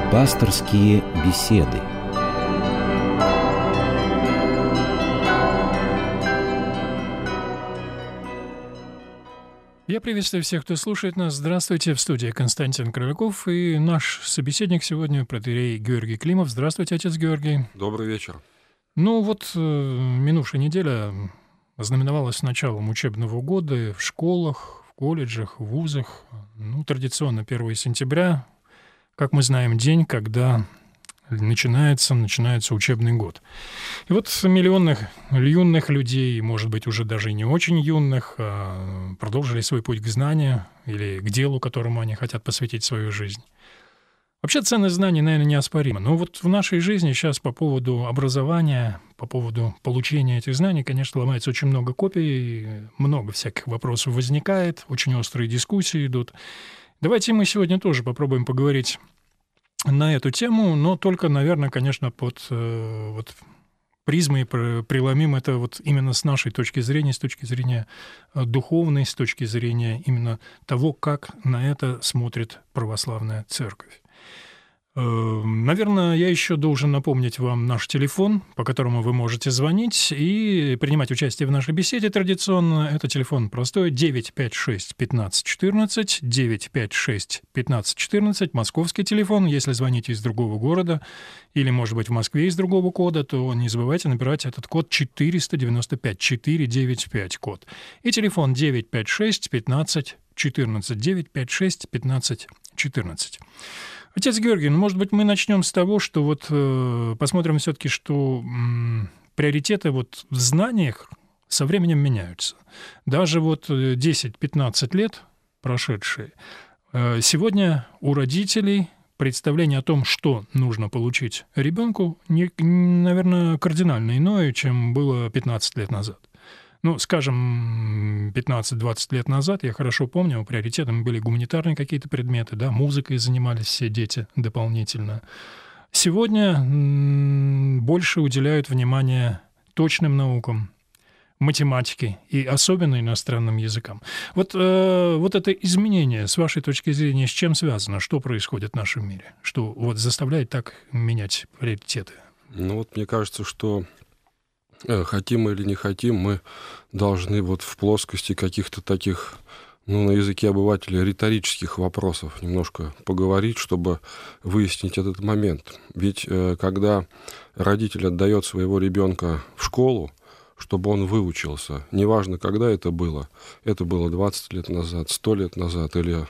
Пасторские беседы. Я приветствую всех, кто слушает нас. Здравствуйте, в студии Константин Кроляков и наш собеседник сегодня, протоиерей Георгий Климов. Здравствуйте, отец Георгий. Добрый вечер. Минувшая неделя ознаменовалась началом учебного года в школах, в колледжах, в вузах. Традиционно 1 сентября, как мы знаем, день, когда начинается учебный год. И вот миллионы юных людей, может быть, уже даже и не очень юных, продолжили свой путь к знанию или к делу, которому они хотят посвятить свою жизнь. Вообще ценность знаний, наверное, неоспорима. Но вот в нашей жизни сейчас по поводу образования, по поводу получения этих знаний, конечно, ломается очень много копий, много всяких вопросов возникает, очень острые дискуссии идут. Давайте мы сегодня тоже попробуем поговорить на эту тему, но только, наверное, конечно, под призмой преломим это вот именно с нашей точки зрения, с точки зрения духовной, с точки зрения именно того, как на это смотрит православная церковь. Наверное, я еще должен напомнить вам наш телефон, по которому вы можете звонить и принимать участие в нашей беседе традиционно. Это телефон простой 956-1514, 956-1514, московский телефон. Если звоните из другого города или, может быть, в Москве из другого кода, то не забывайте набирать этот код 495, 495 код. И телефон 956-1514, 956-1514. Отец Георгий, может быть, мы начнем с того, что посмотрим все-таки, что приоритеты в знаниях со временем меняются. Даже 10-15 лет прошедшие, сегодня у родителей представление о том, что нужно получить ребенку, наверное, кардинально иное, чем было 15 лет назад. Скажем, 15-20 лет назад, я хорошо помню, приоритетом были гуманитарные какие-то предметы, да, музыкой занимались все дети дополнительно. Сегодня больше уделяют внимание точным наукам, математике и особенно иностранным языкам. Вот это изменение, с вашей точки зрения, с чем связано? Что происходит в нашем мире? Что заставляет так менять приоритеты? Мне кажется, что хотим мы или не хотим, мы должны в плоскости каких-то таких, на языке обывателя, риторических вопросов немножко поговорить, чтобы выяснить этот момент. Ведь когда родитель отдает своего ребенка в школу, чтобы он выучился, неважно, когда это было 20 лет назад, 100 лет назад или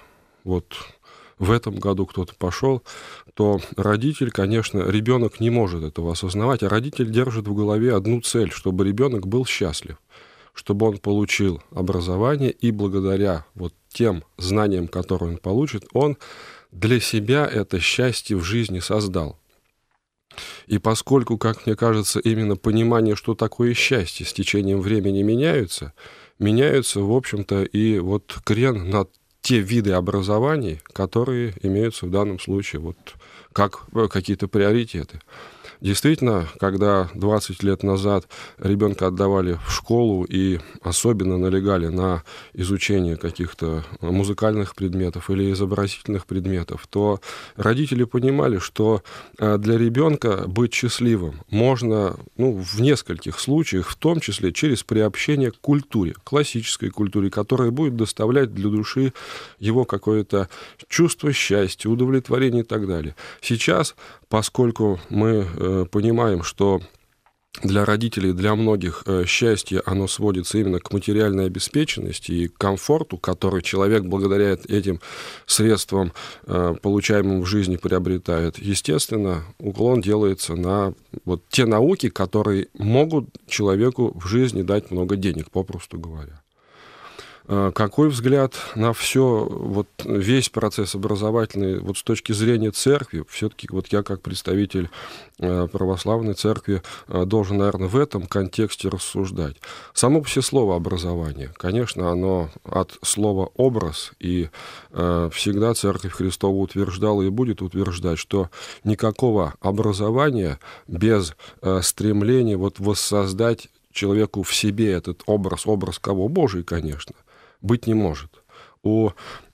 в этом году кто-то пошел, то родитель, конечно, ребенок не может этого осознавать, а родитель держит в голове одну цель, чтобы ребенок был счастлив, чтобы он получил образование, и благодаря тем знаниям, которые он получит, он для себя это счастье в жизни создал. И поскольку, как мне кажется, именно понимание, что такое счастье, с течением времени меняются, в общем-то, и крен над те виды образований, которые имеются в данном случае как какие-то приоритеты. Действительно, когда 20 лет назад ребенка отдавали в школу и особенно налегали на изучение каких-то музыкальных предметов или изобразительных предметов, то родители понимали, что для ребенка быть счастливым можно в нескольких случаях, в том числе через приобщение к культуре, классической культуре, которая будет доставлять для души его какое-то чувство счастья, удовлетворения и так далее. Сейчас, поскольку мы понимаем, что для родителей, для многих счастье, оно сводится именно к материальной обеспеченности и к комфорту, который человек благодаря этим средствам, получаемым в жизни, приобретает. Естественно, уклон делается на те науки, которые могут человеку в жизни дать много денег, попросту говоря. Какой взгляд на все, весь процесс образовательный, с точки зрения церкви, все-таки я как представитель православной церкви должен, наверное, в этом контексте рассуждать. Само по себе слово «образование», конечно, оно от слова «образ», и всегда Церковь Христова утверждала и будет утверждать, что никакого образования без стремления воссоздать человеку в себе этот образ кого? Божий, конечно, быть не может. У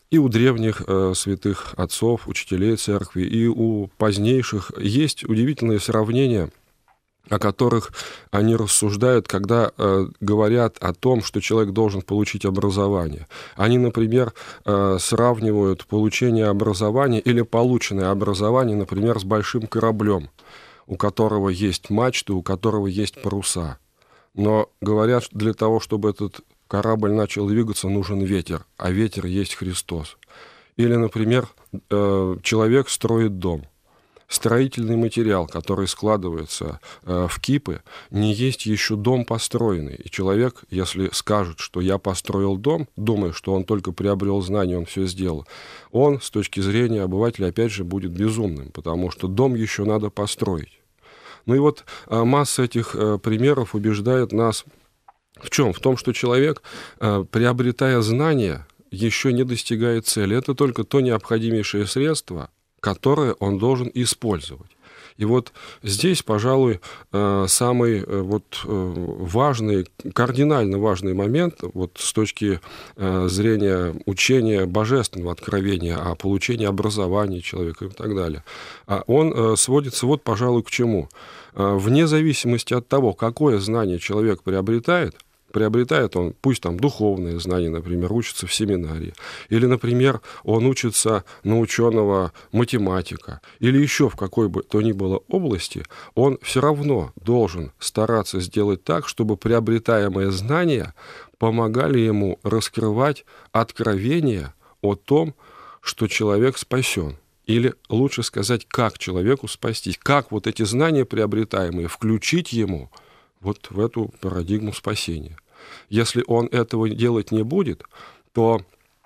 и у древних святых отцов, учителей церкви, и у позднейших есть удивительные сравнения, о которых они рассуждают, когда говорят о том, что человек должен получить образование. Они, например, сравнивают получение образования или полученное образование, например, с большим кораблем, у которого есть мачты, у которого есть паруса. Но говорят, что для того, чтобы этот корабль начал двигаться, нужен ветер, а ветер есть Христос. Или, например, человек строит дом. Строительный материал, который складывается в кипы, не есть еще дом построенный. И человек, если скажет, что я построил дом, думая, что он только приобрел знания, он все сделал, он, с точки зрения обывателя, опять же, будет безумным, потому что дом еще надо построить. Ну и вот масса этих примеров убеждает нас в чем? В том, что человек, приобретая знания, еще не достигает цели. Это только то необходимейшее средство, которое он должен использовать. И вот здесь, пожалуй, самый важный, кардинально важный момент вот с точки зрения учения божественного откровения о получении образования человека и так далее, он сводится вот, пожалуй, к чему. Вне зависимости от того, какое знание человек приобретает он, пусть там духовные знания, например, учится в семинарии, или, например, он учится на ученого математика, или еще в какой бы то ни было области, он все равно должен стараться сделать так, чтобы приобретаемые знания помогали ему раскрывать откровение о том, что человек спасен. Или лучше сказать, как человеку спастись, как вот эти знания приобретаемые включить ему вот в эту парадигму спасения. Если он этого делать не будет, то,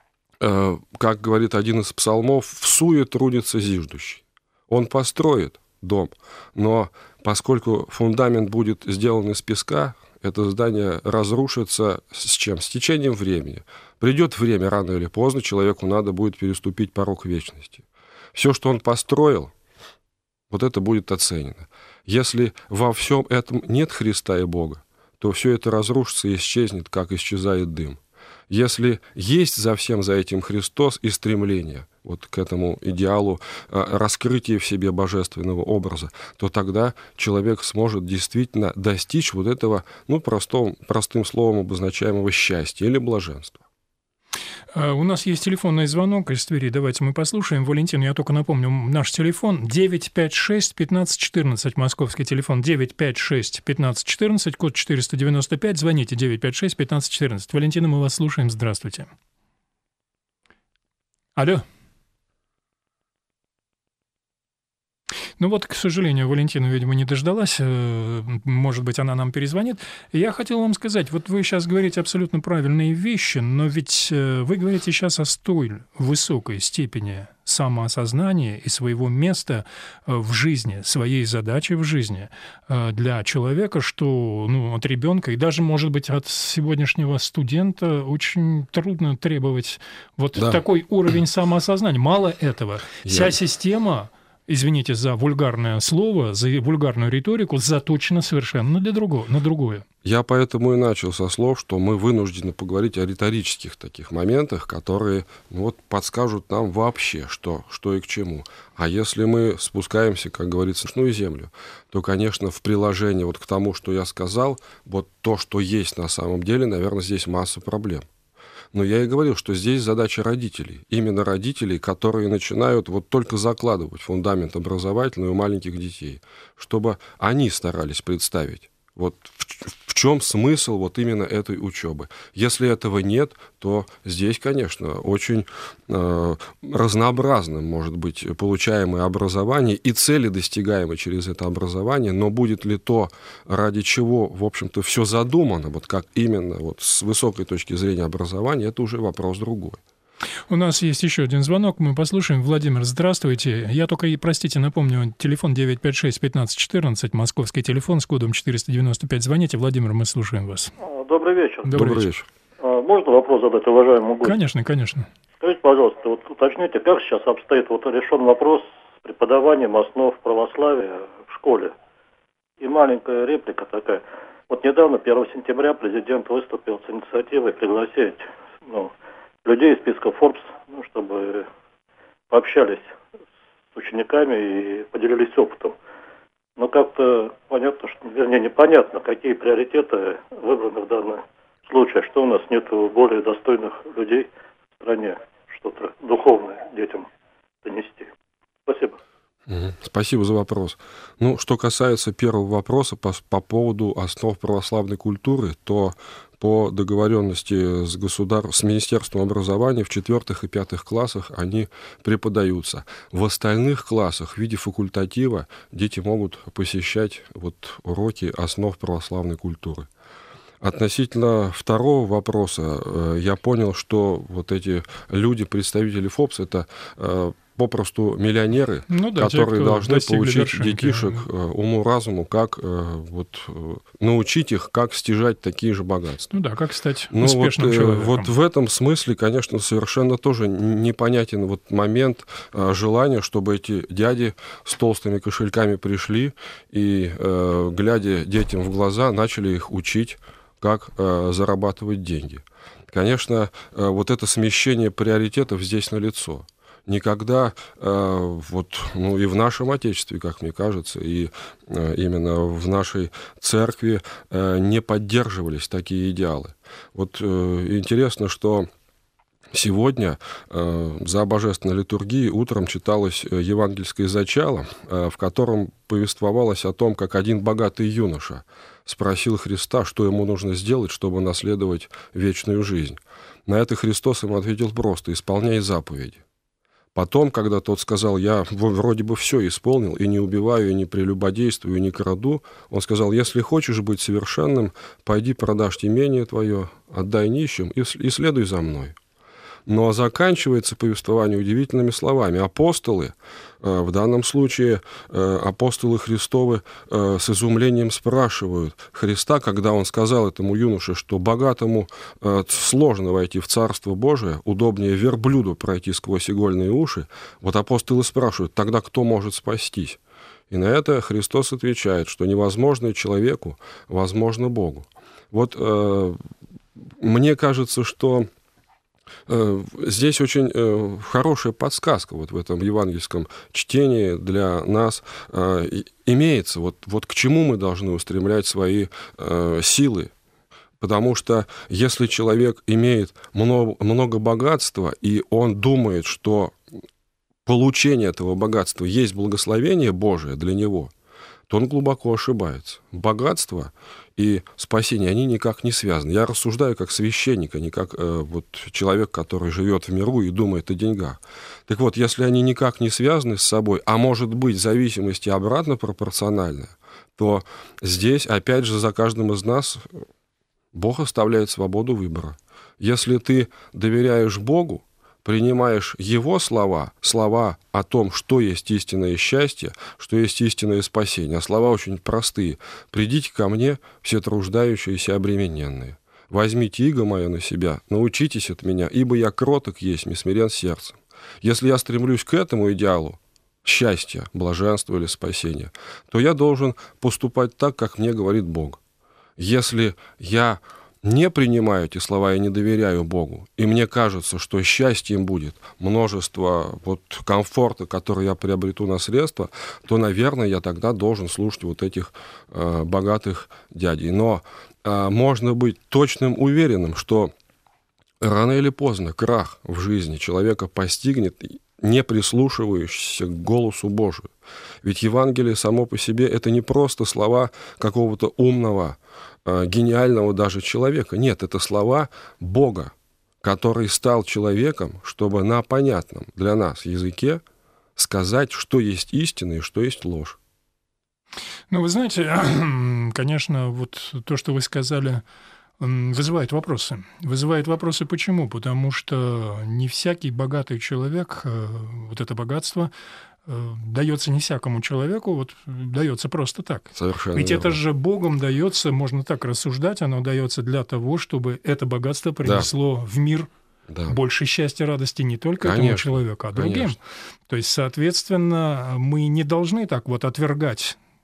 как говорит один из псалмов, «всуе трудится зиждущий». Он построит дом, но поскольку фундамент будет сделан из песка, это здание разрушится с чем? С течением времени. Придет время, рано или поздно, человеку надо будет переступить порог вечности. Все, что он построил, вот это будет оценено. Если во всем этом нет Христа и Бога, то все это разрушится и исчезнет, как исчезает дым. Если есть за всем за этим Христос и стремление вот к этому идеалу раскрытия в себе божественного образа, то тогда человек сможет действительно достичь вот этого, простым словом обозначаемого счастья или блаженства. У нас есть телефонный звонок из Твери. Давайте мы послушаем. Валентин, я только напомню, наш телефон 956-1514, московский телефон 956-1514, код 495. Звоните 956-1514. Валентина, мы вас слушаем. Здравствуйте. Алло. Ну вот, к сожалению, Валентина, видимо, не дождалась. Может быть, она нам перезвонит. Я хотел вам сказать, вот вы сейчас говорите абсолютно правильные вещи, но ведь вы говорите сейчас о столь высокой степени самоосознания и своего места в жизни, своей задачи в жизни для человека, что от ребенка и даже, может быть, от сегодняшнего студента очень трудно требовать такой уровень самоосознания. Мало этого, вся система... Извините за вульгарное слово, за вульгарную риторику, заточена совершенно на другое. Я поэтому и начал со слов, что мы вынуждены поговорить о риторических таких моментах, которые подскажут нам вообще, что и к чему. А если мы спускаемся, как говорится, в сущную землю, то, конечно, в приложении к тому, что я сказал, то, что есть на самом деле, наверное, здесь масса проблем. Но я и говорил, что здесь задача родителей. Именно родителей, которые начинают только закладывать фундамент образовательный у маленьких детей, чтобы они старались представить, в чем смысл именно этой учебы. Если этого нет, то здесь, конечно, очень разнообразным может быть получаемое образование и цели, достигаемые через это образование, но будет ли то, ради чего, в общем-то, все задумано, как именно с высокой точки зрения образования, это уже вопрос другой. У нас есть еще один звонок, мы послушаем. Владимир, здравствуйте. Я только, простите, напомню, телефон 956-1514, московский телефон с кодом 495. Звоните, Владимир, мы слушаем вас. Добрый вечер. Добрый вечер. Можно вопрос задать уважаемому гостю? Конечно. Скажите, пожалуйста, уточните, как сейчас обстоит решен вопрос с преподаванием основ православия в школе? И маленькая реплика такая. Недавно, 1 сентября, президент выступил с инициативой пригласить людей из списка Forbes, чтобы пообщались с учениками и поделились опытом. Но как-то понятно, вернее, непонятно, какие приоритеты выбраны в данном случае, что у нас нету более достойных людей в стране, что-то духовное детям донести. Спасибо. Спасибо за вопрос. Что касается первого вопроса по поводу основ православной культуры, то по договоренности с Министерством образования в 4 и 5 классах они преподаются. В остальных классах в виде факультатива дети могут посещать уроки основ православной культуры. Относительно второго вопроса, я понял, что эти люди, представители ФОПС, это попросту миллионеры, которые должны поучить детишек уму-разуму, как научить их, как стяжать такие же богатства. Как стать успешным человеком. В этом смысле, конечно, совершенно тоже непонятен момент желания, чтобы эти дяди с толстыми кошельками пришли и, глядя детям в глаза, начали их учить, как зарабатывать деньги. Конечно, это смещение приоритетов здесь налицо. Никогда и в нашем Отечестве, как мне кажется, и именно в нашей церкви не поддерживались такие идеалы. Интересно, что сегодня за божественной литургией утром читалось евангельское зачало, в котором повествовалось о том, как один богатый юноша спросил Христа, что ему нужно сделать, чтобы наследовать вечную жизнь. На это Христос ему ответил просто: «Исполняй заповеди». Потом, когда тот сказал: «Я вроде бы все исполнил, и не убиваю, и не прелюбодействую, и не краду», он сказал: «Если хочешь быть совершенным, пойди продашь имение твое, отдай нищим и следуй за мной». Но заканчивается повествование удивительными словами. Апостолы, в данном случае апостолы Христовы, с изумлением спрашивают Христа, когда он сказал этому юноше, что богатому сложно войти в Царство Божие, удобнее верблюду пройти сквозь игольные уши. Апостолы спрашивают: тогда кто может спастись? И на это Христос отвечает, что невозможное человеку возможно Богу. Мне кажется, что здесь очень хорошая подсказка в этом евангельском чтении для нас имеется. К чему мы должны устремлять свои силы. Потому что если человек имеет много богатства, и он думает, что получение этого богатства есть благословение Божие для него, то он глубоко ошибается. Богатство и спасение, они никак не связаны. Я рассуждаю как священник, а не как человек, который живет в миру и думает о деньгах. Так вот, если они никак не связаны с собой, а может быть зависимость обратно пропорциональная, то здесь, опять же, за каждым из нас Бог оставляет свободу выбора. Если ты доверяешь Богу, принимаешь Его слова о том, что есть истинное счастье, что есть истинное спасение. А слова очень простые. «Придите ко мне, все труждающиеся и обремененные. Возьмите иго мое на себя, научитесь от меня, ибо я кроток есть и смирен сердцем». Если я стремлюсь к этому идеалу, счастья, блаженства или спасения, то я должен поступать так, как мне говорит Бог. Если я не принимаю эти слова и не доверяю Богу, и мне кажется, что счастьем будет множество комфорта, который я приобрету на средства, то, наверное, я тогда должен слушать этих богатых дядей. Но можно быть точным уверенным, что рано или поздно крах в жизни человека постигнет, не прислушивающийся к голосу Божию. Ведь Евангелие само по себе — это не просто слова какого-то умного, гениального даже человека. Нет, это слова Бога, который стал человеком, чтобы на понятном для нас языке сказать, что есть истина и что есть ложь. Вы знаете, конечно, то, что вы сказали, вызывает вопросы. Вызывает вопросы почему? Потому что не всякий богатый человек, это богатство, дается не всякому человеку, дается просто так. Совершенно Ведь верно. Это же Богом дается, можно так рассуждать, оно дается для того, чтобы это богатство принесло в мир больше счастья, радости не только этому человеку, а другим. Конечно. То есть, соответственно, мы не должны так отвергать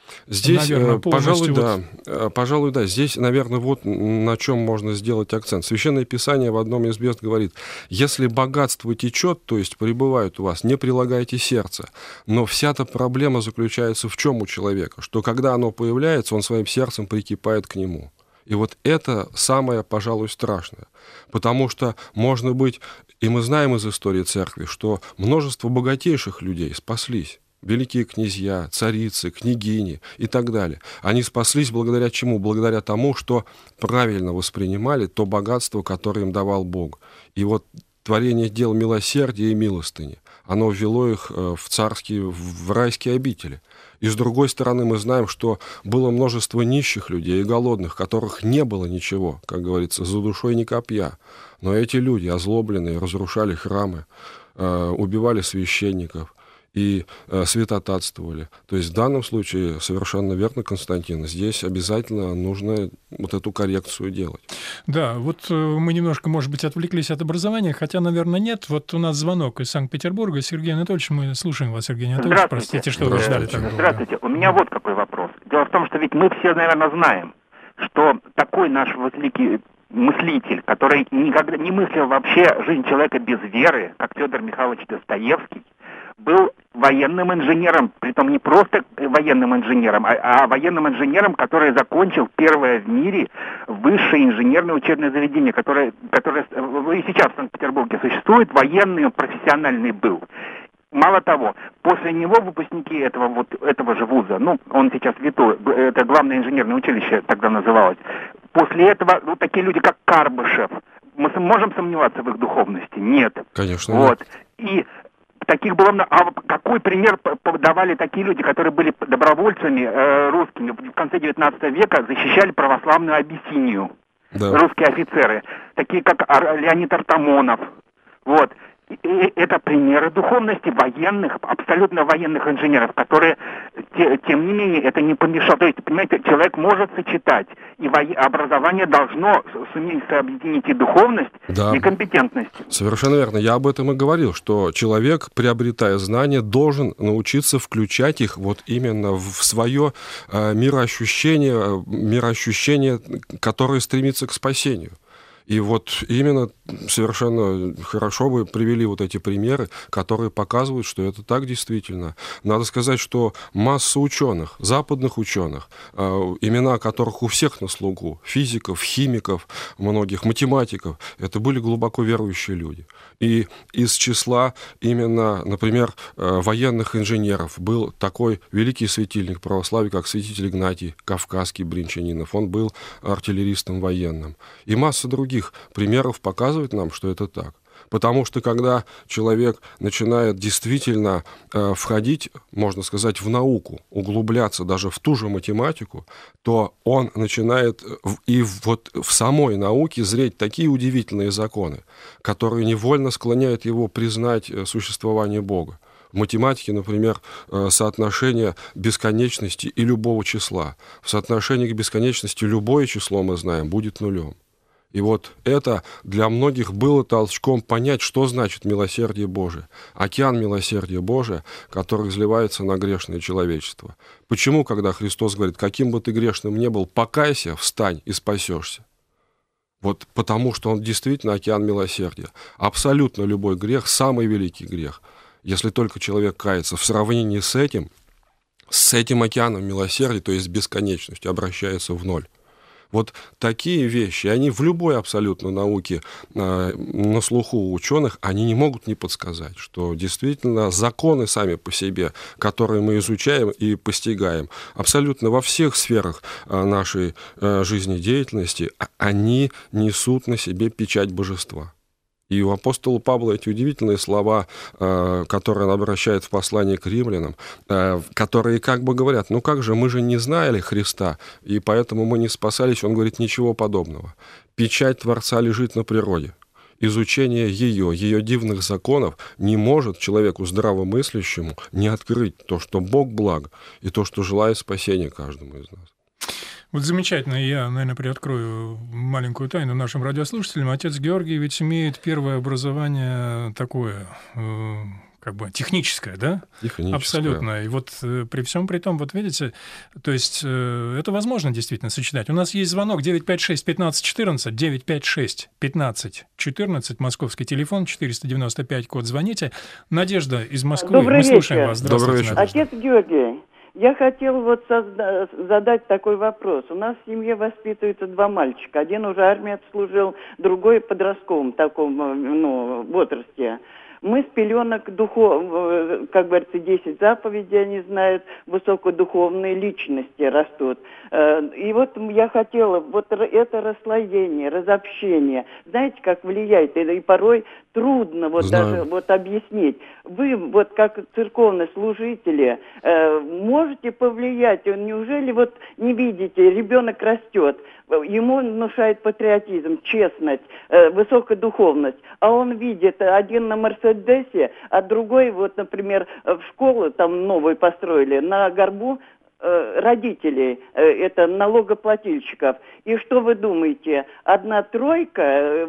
Здесь, наверное, полностью пожалуй, да. Здесь, наверное, вот на чем можно сделать акцент. Священное Писание в одном из мест говорит: если богатство течет, то есть пребывает у вас, не прилагайте сердце. Но вся-то проблема заключается в чем у человека? Что когда оно появляется, он своим сердцем прикипает к нему. И вот это самое, пожалуй, страшное. Потому что можно быть, и мы знаем из истории церкви, что множество богатейших людей спаслись. Великие князья, царицы, княгини и так далее. Они спаслись благодаря чему? Благодаря тому, что правильно воспринимали то богатство, которое им давал Бог. И вот творение дел милосердия и милостыни, оно ввело их в царские, в райские обители. И с другой стороны, мы знаем, что было множество нищих людей и голодных, которых не было ничего, как говорится, за душой ни копья. Но эти люди, озлобленные, разрушали храмы, убивали священников и святотатствовали. То есть в данном случае совершенно верно, Константин, здесь обязательно нужно вот эту коррекцию делать. Да, вот мы немножко, может быть, отвлеклись от образования, хотя, наверное, нет. Вот у нас звонок из Санкт-Петербурга. Сергей Анатольевич, мы слушаем вас, Сергей Анатольевич. Простите, что вы ждали так долго. Здравствуйте. У меня вот какой вопрос. Дело в том, что ведь мы все, наверное, знаем, что такой наш великий мыслитель, который никогда не мыслил вообще жизнь человека без веры, как Федор Михайлович Достоевский, был военным инженером, притом не просто военным инженером, а военным инженером, который закончил первое в мире высшее инженерное учебное заведение, которое и сейчас в Санкт-Петербурге существует, военный, профессиональный был. Мало того, после него выпускники этого же вуза, он сейчас ВИТУ, это главное инженерное училище тогда называлось, после этого такие люди, как Карбышев, мы можем сомневаться в их духовности? Нет. Конечно. Вот. И таких было много. А какой пример давали такие люди, которые были добровольцами русскими в конце 19 века, защищали православную Абиссинию? Да. Русские офицеры, такие как Леонид Артамонов. Вот. И это примеры духовности военных, абсолютно военных инженеров, которые, тем не менее, это не помешало. То есть, понимаете, человек может сочетать, и образование должно суметь сообъединить и духовность, и компетентность. Совершенно верно. Я об этом и говорил, что человек, приобретая знания, должен научиться включать их вот именно в свое мироощущение, которое стремится к спасению. И вот именно совершенно хорошо вы привели вот эти примеры, которые показывают, что это так действительно. Надо сказать, что масса ученых, западных ученых, имена которых у всех на слуху, физиков, химиков, многих математиков, это были глубоко верующие люди. И из числа именно, например, военных инженеров был такой великий светильник православия, как святитель Игнатий Кавказский Бринчанинов. Он был артиллеристом военным. И масса других примеров показывает нам, что это так. Потому что когда человек начинает действительно входить, можно сказать, в науку, углубляться даже в ту же математику, то он начинает и вот в самой науке зреть такие удивительные законы, которые невольно склоняют его признать существование Бога. В математике, например, соотношение бесконечности и любого числа. В соотношении к бесконечности любое число, мы знаем, будет нулем. И вот это для многих было толчком понять, что значит милосердие Божие. Океан милосердия Божия, который изливается на грешное человечество. Почему, когда Христос говорит, каким бы ты грешным ни был, покайся, встань и спасешься? Вот потому, что он действительно океан милосердия. Абсолютно любой грех, самый великий грех, если только человек кается, в сравнении с этим океаном милосердия, то есть бесконечностью, обращается в ноль. Вот такие вещи, они в любой абсолютно науке на слуху у ученых, они не могут не подсказать, что действительно законы сами по себе, которые мы изучаем и постигаем, абсолютно во всех сферах нашей жизнедеятельности, они несут на себе печать божества. И у апостола Павла эти удивительные слова, которые он обращает в послании к римлянам, которые как бы говорят, ну как же, мы же не знали Христа, и поэтому мы не спасались. Он говорит, ничего подобного. Печать Творца лежит на природе. Изучение ее дивных законов не может человеку здравомыслящему не открыть то, что Бог благ, и то, что желает спасения каждому из нас. Вот замечательно. Я, наверное, приоткрою маленькую тайну нашим радиослушателям. Отец Георгий ведь имеет первое образование такое, как бы техническое, да? Техническое. Абсолютно. И вот при всем при том, вот видите, то есть это возможно действительно сочетать. У нас есть звонок 956-15-14, 956-15-14, московский телефон, 495, код звоните. Надежда из Москвы, Добрый мы слушаем вечер. вас. Здравствуйте, Добрый вечер. Надежда. Отец Георгий, я хотел вот задать такой вопрос. У нас в семье воспитываются два мальчика. Один уже армию отслужил, другой в подростковом таком возрасте. Мы с пеленок как говорится, 10 заповедей они знают, высокодуховные личности растут. И вот я хотела, вот это расслоение, разобщение, знаете, как влияет, и порой трудно вот даже вот объяснить. Вы вот как церковные служители можете повлиять? Неужели вот не видите, ребенок растет, ему внушает патриотизм, честность, высокая духовность, а он видит один на Мерседесе, а другой вот, например, в школу там новую построили, на горбу родителей, это налогоплательщиков. И что вы думаете? Одна тройка,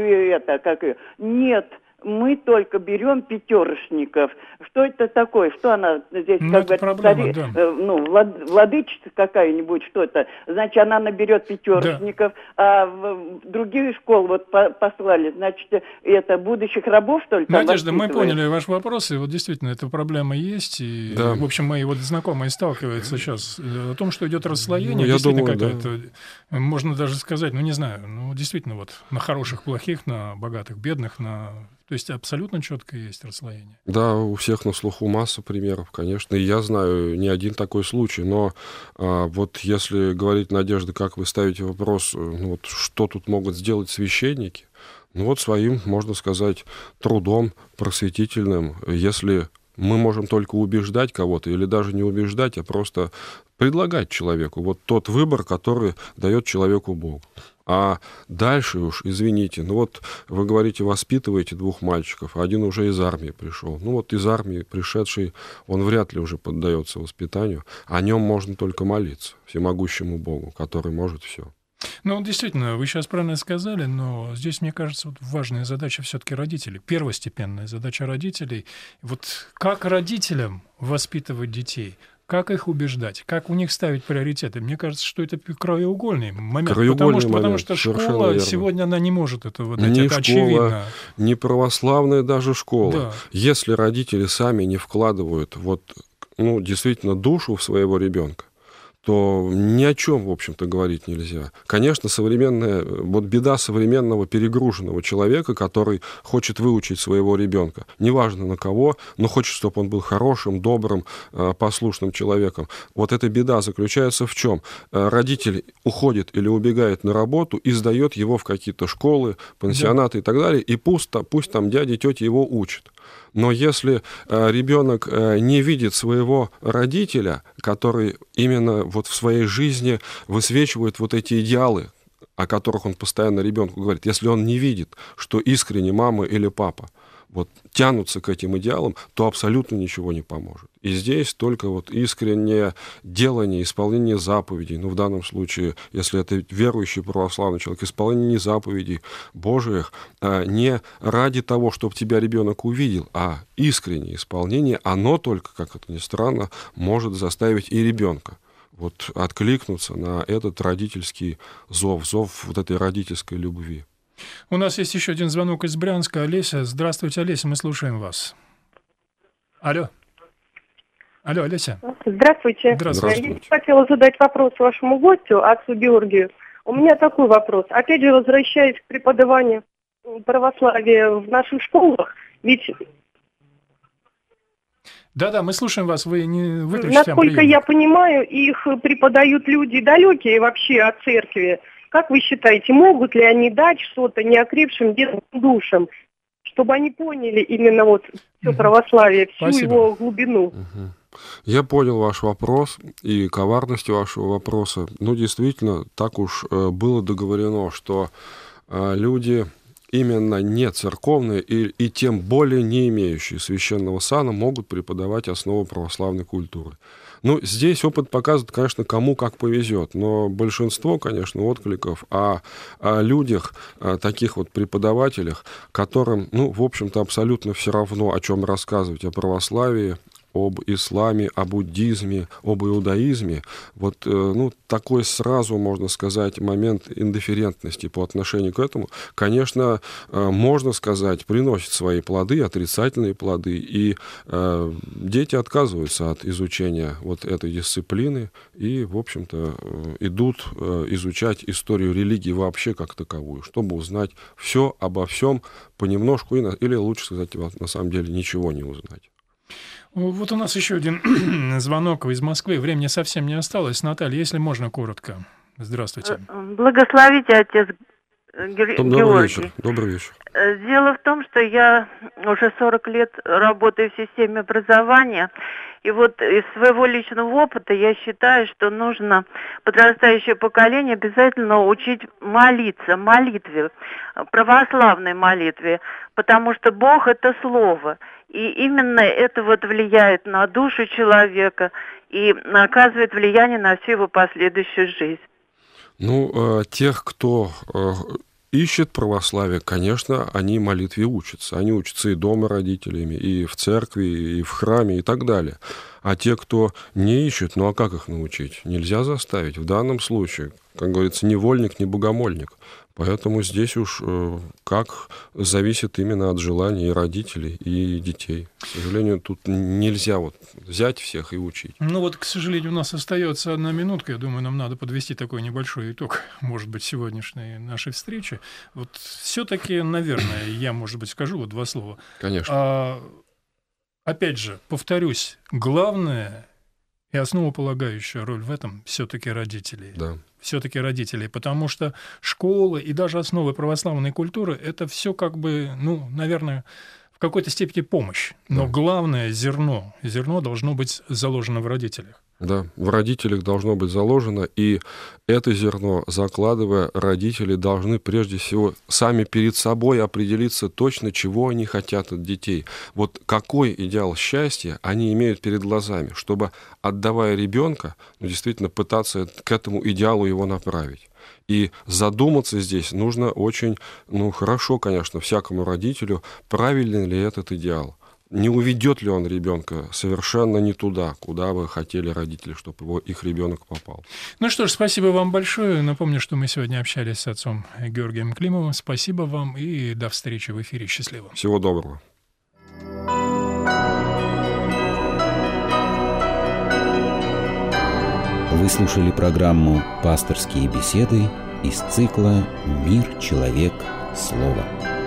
нет, мы только берем пятерочников. Что это такое? Что она здесь, как бы, проблема, да. владычица какая-нибудь, что-то. Значит, она наберет пятерочников, да. А в другие школы вот послали, значит, это будущих рабов, что ли, там Надежда, мы воспитывают? поняли ваш вопрос, и вот действительно эта проблема есть, и, да. В общем, мои вот знакомые сталкиваются сейчас о том, что идет расслоение, я действительно думаю, какая-то, можно даже сказать, не знаю, действительно вот на хороших, плохих, на богатых, бедных, то есть абсолютно четко есть расслоение. Да, у всех на слуху масса примеров, конечно. И я знаю не один такой случай. Но вот если говорить, Надежда, как вы ставите вопрос, что тут могут сделать священники? Своим, можно сказать, трудом просветительным, если мы можем только убеждать кого-то, или даже не убеждать, а просто предлагать человеку вот тот выбор, который дает человеку Бог. А дальше уж, извините, вы говорите, воспитываете двух мальчиков, а один уже из армии пришел. Из армии пришедший, он вряд ли уже поддается воспитанию. О нем можно только молиться всемогущему Богу, который может все. Действительно, вы сейчас правильно сказали, но здесь, мне кажется, важная задача все-таки родителей, первостепенная задача родителей. Как родителям воспитывать детей? Как их убеждать? Как у них ставить приоритеты? Мне кажется, что это краеугольный момент. Потому что школа верно. Сегодня она не может этого дать. Ни это школа, очевидно. Ни православная даже школа. Да. Если родители сами не вкладывают действительно душу в своего ребенка, то ни о чем, в общем-то, говорить нельзя. Конечно, беда современного перегруженного человека, который хочет выучить своего ребенка, неважно на кого, но хочет, чтобы он был хорошим, добрым, послушным человеком. Вот эта беда заключается в чем? Родитель уходит или убегает на работу и сдает его в какие-то школы, пансионаты и так далее, и пусть там дядя, тетя его учат. Но если ребенок не видит своего родителя, который именно в своей жизни высвечивает эти идеалы, о которых он постоянно ребенку говорит, если он не видит, что искренне мама или папа тянутся к этим идеалам, то абсолютно ничего не поможет. И здесь только искреннее делание, исполнение заповедей, в данном случае, если это верующий православный человек, исполнение заповедей Божиих не ради того, чтобы тебя ребенок увидел, а искреннее исполнение, оно только, как это ни странно, может заставить и ребенка откликнуться на этот родительский зов этой родительской любви. У нас есть еще один звонок из Брянска. Олеся. Здравствуйте, Олеся, мы слушаем вас. Алло, Олеся. Здравствуйте. Здравствуйте. Я хотела задать вопрос вашему гостю, отцу Георгию. У меня такой вопрос. Опять же, возвращаясь к преподаванию православия в наших школах, ведь... Да, мы слушаем вас, вы не выключите насколько я понимаю, их преподают люди далекие вообще от церкви. Как вы считаете, могут ли они дать что-то неокрепшим детским душам, чтобы они поняли именно все православие, всю Спасибо. его глубину? Я понял ваш вопрос и коварность вашего вопроса. Действительно, так уж было договорено, что люди именно не церковные и тем более не имеющие священного сана могут преподавать основы православной культуры. Ну, здесь опыт показывает, конечно, кому как повезет, но большинство, конечно, откликов о людях, таких вот преподавателях, которым, ну, в общем-то, абсолютно все равно, о чем рассказывать, о православии, об исламе, о буддизме, об иудаизме, вот, ну, такой сразу, можно сказать, момент индифферентности по отношению к этому, конечно, можно сказать, приносит свои плоды, отрицательные плоды, и дети отказываются от изучения вот этой дисциплины и, в общем-то, идут изучать историю религии вообще как таковую, чтобы узнать все обо всем понемножку, или лучше сказать, на самом деле, ничего не узнать. Вот у нас еще один звонок из Москвы. Времени совсем не осталось. Наталья, если можно, коротко. Здравствуйте. Благословите, отец Георгий. Добрый вечер. Дело в том, что я уже 40 лет работаю в системе образования. И вот из своего личного опыта я считаю, что нужно подрастающее поколение обязательно учить молиться, молитве, православной молитве, потому что Бог – это Слово. И именно это вот влияет на душу человека и оказывает влияние на всю его последующую жизнь. Ну, тех, кто ищет православие, конечно, они молитве учатся. Они учатся и дома родителями, и в церкви, и в храме, и так далее. А те, кто не ищет, ну а как их научить? Нельзя заставить. В данном случае, как говорится, ни вольник, ни богомольник. Поэтому здесь уж как зависит именно от желаний и родителей, и детей. К сожалению, тут нельзя вот взять всех и учить. Ну вот, к сожалению, у нас остается 1 минутка. Я думаю, нам надо подвести такой небольшой итог, может быть, сегодняшней нашей встречи. Вот все-таки, наверное, я, может быть, скажу вот 2 слова. Конечно. Опять же, повторюсь, главное и основополагающая роль в этом все-таки родители. Да. Все-таки родители, потому что школы и даже основы православной культуры — это все как бы, ну, наверное, в какой-то степени помощь. Но главное зерно должно быть заложено в родителях. Да, в родителях должно быть заложено, и это зерно, закладывая, родители должны прежде всего сами перед собой определиться точно, чего они хотят от детей. Вот какой идеал счастья они имеют перед глазами, чтобы, отдавая ребенка, ну, действительно пытаться к этому идеалу его направить. И задуматься здесь нужно очень, ну, хорошо, конечно, всякому родителю, правильный ли этот идеал. Не уведет ли он ребенка совершенно не туда, куда бы хотели родители, чтобы их ребенок попал. Ну что ж, спасибо вам большое. Напомню, что мы сегодня общались с отцом Георгием Климовым. Спасибо вам и до встречи в эфире. Счастливо. Всего доброго. Вы слушали программу «Пасторские беседы» из цикла «Мир, человек, слово».